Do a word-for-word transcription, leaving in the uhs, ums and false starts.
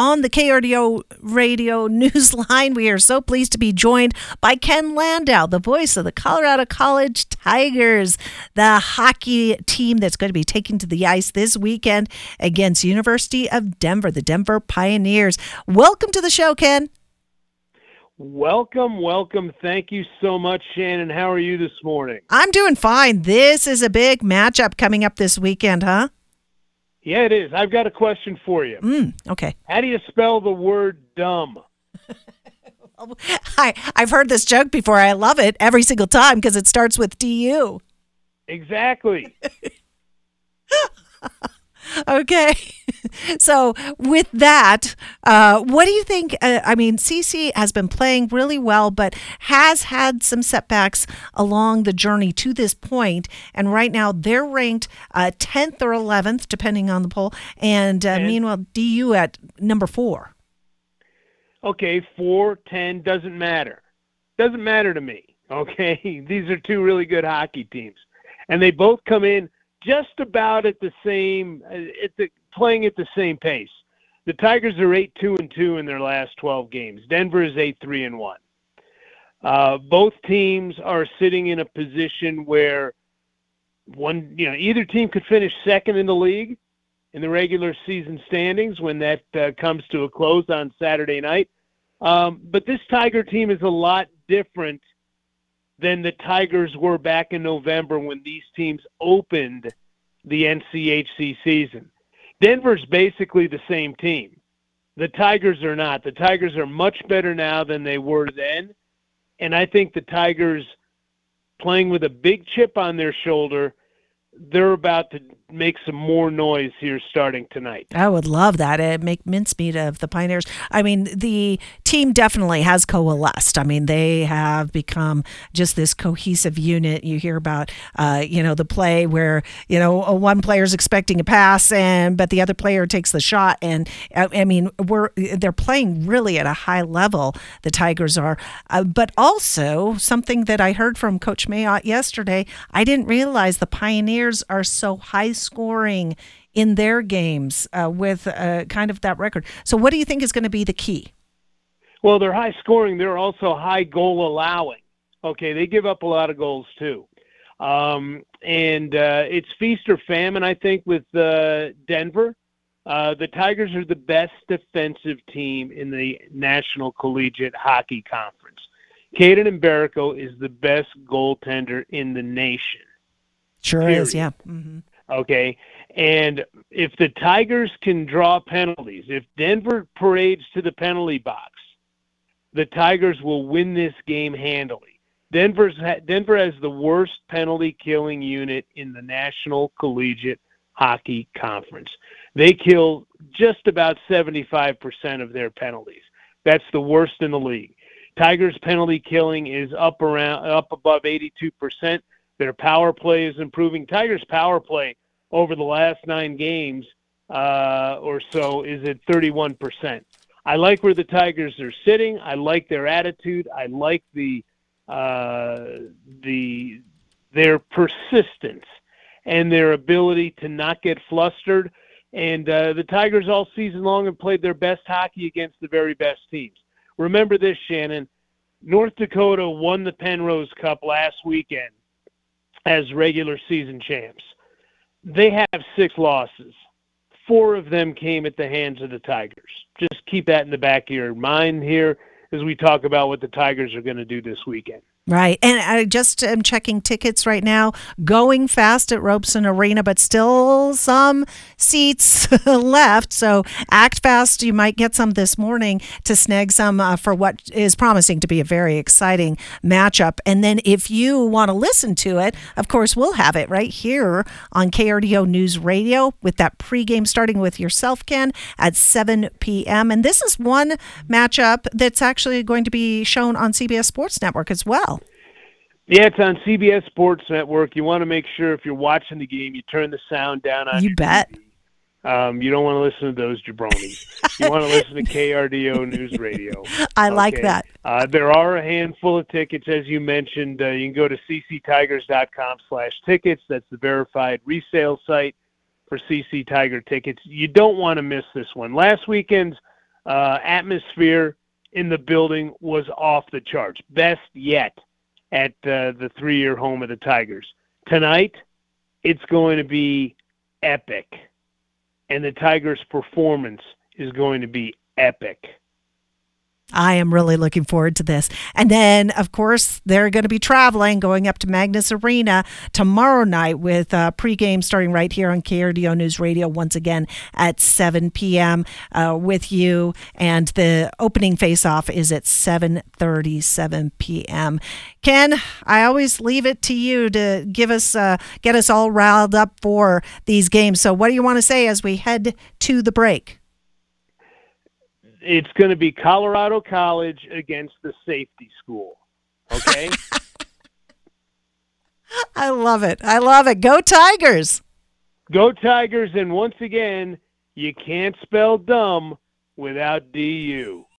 on the K R D O Radio Newsline. We are so pleased to be joined by Ken Landau, the voice of the Colorado College Tigers, the hockey team that's going to be taking to the ice this weekend against University of Denver, the Denver Pioneers. Welcome to the show, Ken. Welcome, welcome. Thank you so much, Shannon. How are you this morning? I'm doing fine. This is a big matchup coming up this weekend, huh? Yeah, it is. I've got a question for you. Mm, okay. How do you spell the word dumb? I, I've heard this joke before. I love it every single time because it starts with D U. Exactly. Okay. So with that, uh, what do you think? Uh, I mean, C C has been playing really well, but has had some setbacks along the journey to this point. And right now they're ranked uh, tenth or eleventh, depending on the poll. And, uh, and meanwhile, D U at number four. Okay, four, ten, doesn't matter. Doesn't matter to me, okay? These are two really good hockey teams. And they both come in just about at the same, at the, playing at the same pace. The Tigers are eight two and two in their last twelve games. Denver is eight three and one. Uh, both teams are sitting in a position where one, you know, either team could finish second in the league in the regular season standings when that uh, comes to a close on Saturday night. Um, but this Tiger team is a lot different than the Tigers were back in November when these teams opened the N C H C season. Denver's basically the same team. The Tigers are not. The Tigers are much better now than they were then. And I think the Tigers, playing with a big chip on their shoulder, they're about to make some more noise here starting tonight. I would love that. It'd make mincemeat of the Pioneers. I mean, the team definitely has coalesced. I mean, they have become just this cohesive unit. You hear about, uh, you know, the play where, you know, one player's expecting a pass, and but the other player takes the shot. And I, I mean, we're they're playing really at a high level. The Tigers are, uh, but also something that I heard from Coach Mayotte yesterday. I didn't realize the Pioneers are so high scoring in their games uh, with uh, kind of that record. So what do you think is going to be the key? Well, they're high scoring. They're also high goal allowing. Okay, they give up a lot of goals too. Um, and uh, it's feast or famine, I think, with uh, Denver. Uh, the Tigers are the best defensive team in the National Collegiate Hockey Conference. Caden Mbereko is the best goaltender in the nation. Sure Period. is, yeah. Mm-hmm. Okay, and if the Tigers can draw penalties, if Denver parades to the penalty box, the Tigers will win this game handily. Denver's Denver has the worst penalty killing unit in the National Collegiate Hockey Conference. They kill just about seventy-five percent of their penalties. That's the worst in the league. Tigers' penalty killing is up around up above eighty-two percent. Their power play is improving. Tigers' power play over the last nine games uh, or so is at thirty-one percent. I like where the Tigers are sitting. I like their attitude. I like the uh, the their persistence and their ability to not get flustered. And uh, the Tigers all season long have played their best hockey against the very best teams. Remember this, Shannon. North Dakota won the Penrose Cup last weekend as regular season champs. They have six losses. Four of them came at the hands of the Tigers. Just keep that in the back of your mind here as we talk about what the Tigers are going to do this weekend. Right. And I just am checking tickets right now, going fast at Robeson Arena, but still some seats left. So act fast. You might get some this morning to snag some uh, for what is promising to be a very exciting matchup. And then if you want to listen to it, of course, we'll have it right here on K R D O News Radio with that pregame starting with yourself, Ken, at seven p.m. And this is one matchup that's actually going to be shown on C B S Sports Network as well. Yeah, it's on C B S Sports Network. You want to make sure if you're watching the game, you turn the sound down on You your bet. T V. Um, you don't want to listen to those jabronis. You want to listen to K R D O News Radio. I Okay. like that. Uh, there are a handful of tickets, as you mentioned. Uh, you can go to cctigers.com slash tickets. That's the verified resale site for C C Tiger tickets. You don't want to miss this one. Last weekend's uh, atmosphere in the building was off the charts. Best yet at uh, the three-year home of the Tigers. Tonight, it's going to be epic. And the Tigers' performance is going to be epic. I am really looking forward to this. And then, of course, they're going to be traveling, going up to Magnus Arena tomorrow night with uh, pregame starting right here on K R D O News Radio once again at seven p.m. Uh, with you. And the opening face-off is at seven thirty-seven p.m. Ken, I always leave it to you to give us, uh, get us all riled up for these games. So what do you want to say as we head to the break? It's going to be Colorado College against the safety school. Okay? I love it. I love it. Go Tigers. Go Tigers. And once again, you can't spell dumb without D U.